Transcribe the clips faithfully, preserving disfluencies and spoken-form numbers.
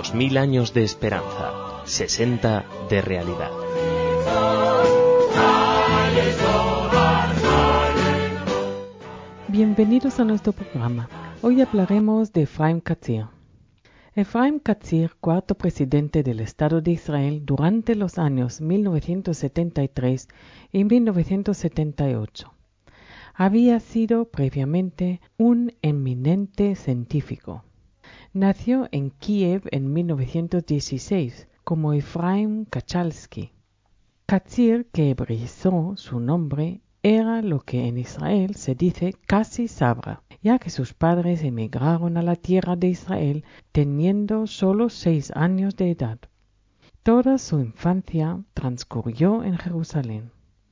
Dos mil años de esperanza, sesenta de realidad. Bienvenidos a nuestro programa. Hoy hablaremos de Efraim Katzir. Efraim Katzir, cuarto presidente del Estado de Israel durante los años mil novecientos setenta y tres y mil novecientos setenta y ocho. Había sido previamente un eminente científico. Nació en Kiev en mil novecientos dieciséis como Efraim Kachalsky. Katzir, que hebreizó su nombre, era lo que en Israel se dice casi sabra, ya que sus padres emigraron a la tierra de Israel teniendo solo seis años de edad. Toda su infancia transcurrió en Jerusalén.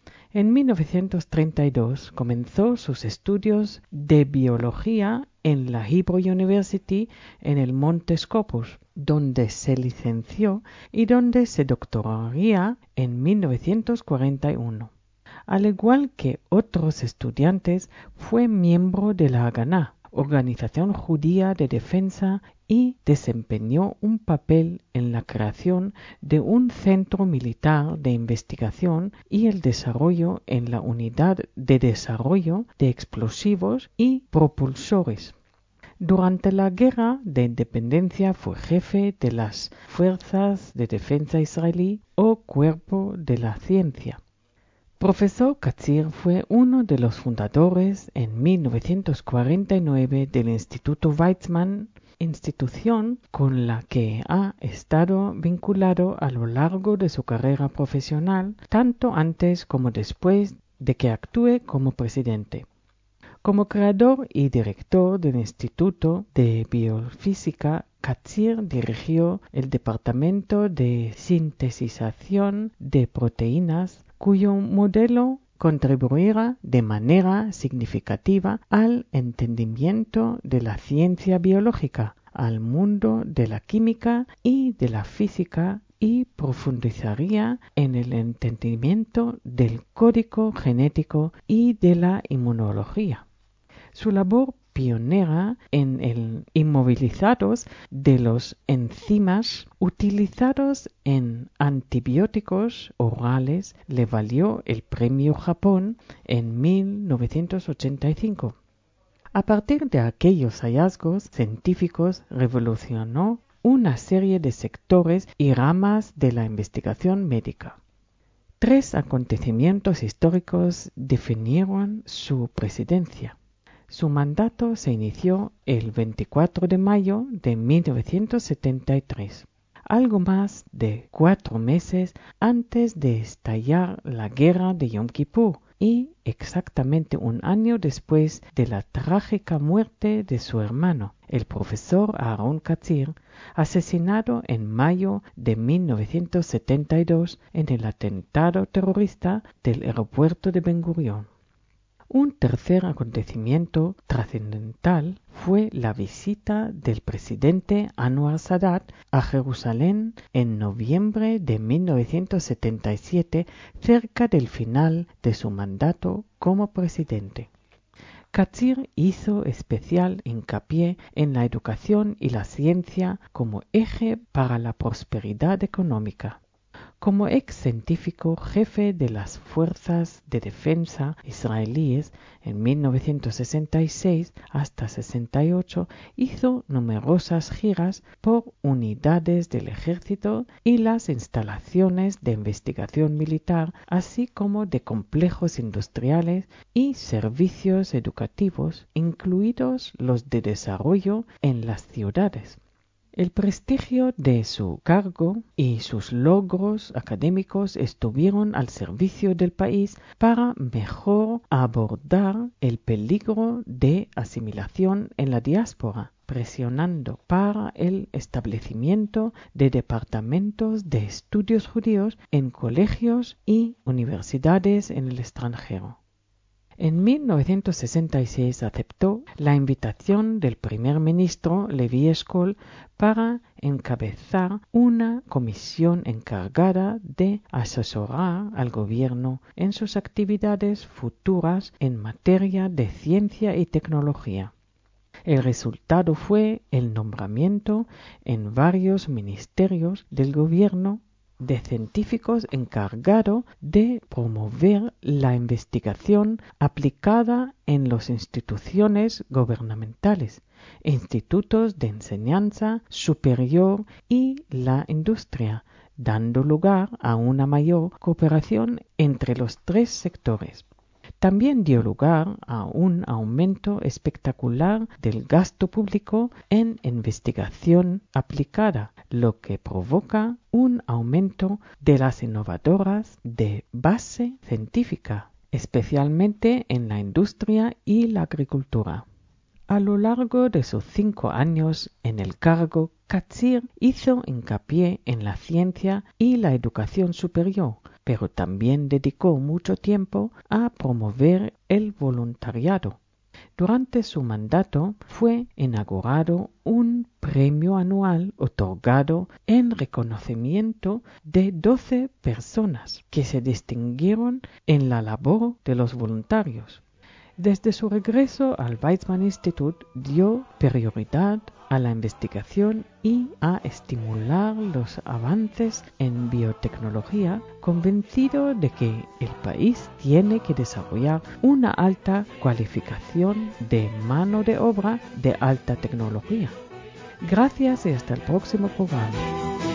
En mil novecientos treinta y dos comenzó sus estudios de biología en la Hebrew University en el Monte Scopus, donde se licenció y donde se doctoraría en mil novecientos cuarenta y uno. Al igual que otros estudiantes, fue miembro de la Haganá, organización judía de defensa, y desempeñó un papel en la creación de un centro militar de investigación y el desarrollo en la unidad de desarrollo de explosivos y propulsores. Durante la Guerra de Independencia fue jefe de las Fuerzas de Defensa Israelí o Cuerpo de la Ciencia. Profesor Katzir fue uno de los fundadores en mil novecientos cuarenta y nueve del Instituto Weizmann, institución con la que ha estado vinculado a lo largo de su carrera profesional, tanto antes como después de que actúe como presidente. Como creador y director del Instituto de Biofísica, Katzir dirigió el Departamento de Sintetización de Proteínas, cuyo modelo contribuirá de manera significativa al entendimiento de la ciencia biológica, al mundo de la química y de la física, y profundizaría en el entendimiento del código genético y de la inmunología. Su labor pionera en el inmovilizados de los enzimas utilizados en antibióticos orales le valió el Premio Japón en mil novecientos ochenta y cinco. A partir de aquellos hallazgos científicos revolucionó una serie de sectores y ramas de la investigación médica. Tres acontecimientos históricos definieron su presidencia. Su mandato se inició el veinticuatro de mayo de mil novecientos setenta y tres, algo más de cuatro meses antes de estallar la guerra de Yom Kippur y exactamente un año después de la trágica muerte de su hermano, el profesor Aaron Katzir, asesinado en mayo de mil novecientos setenta y dos en el atentado terrorista del aeropuerto de Ben Gurión. Un tercer acontecimiento trascendental fue la visita del presidente Anwar Sadat a Jerusalén en noviembre de mil novecientos setenta y siete, cerca del final de su mandato como presidente. Katzir hizo especial hincapié en la educación y la ciencia como eje para la prosperidad económica. Como ex científico jefe de las Fuerzas de Defensa israelíes en mil novecientos sesenta y seis hasta sesenta y ocho, hizo numerosas giras por unidades del ejército y las instalaciones de investigación militar, así como de complejos industriales y servicios educativos, incluidos los de desarrollo en las ciudades. El prestigio de su cargo y sus logros académicos estuvieron al servicio del país para mejor abordar el peligro de asimilación en la diáspora, presionando para el establecimiento de departamentos de estudios judíos en colegios y universidades en el extranjero. En mil novecientos sesenta y seis aceptó la invitación del primer ministro Levi Eshkol para encabezar una comisión encargada de asesorar al gobierno en sus actividades futuras en materia de ciencia y tecnología. El resultado fue el nombramiento en varios ministerios del gobierno de científicos encargados de promover la investigación aplicada en las instituciones gubernamentales, institutos de enseñanza superior y la industria, dando lugar a una mayor cooperación entre los tres sectores. También dio lugar a un aumento espectacular del gasto público en investigación aplicada, lo que provoca un aumento de las innovadoras de base científica, especialmente en la industria y la agricultura. A lo largo de sus cinco años en el cargo, Katzir hizo hincapié en la ciencia y la educación superior, pero también dedicó mucho tiempo a promover el voluntariado. Durante su mandato fue inaugurado un premio anual otorgado en reconocimiento de doce personas que se distinguieron en la labor de los voluntarios. Desde su regreso al Weizmann Institute dio prioridad a la investigación y a estimular los avances en biotecnología, convencido de que el país tiene que desarrollar una alta cualificación de mano de obra de alta tecnología. Gracias y hasta el próximo programa.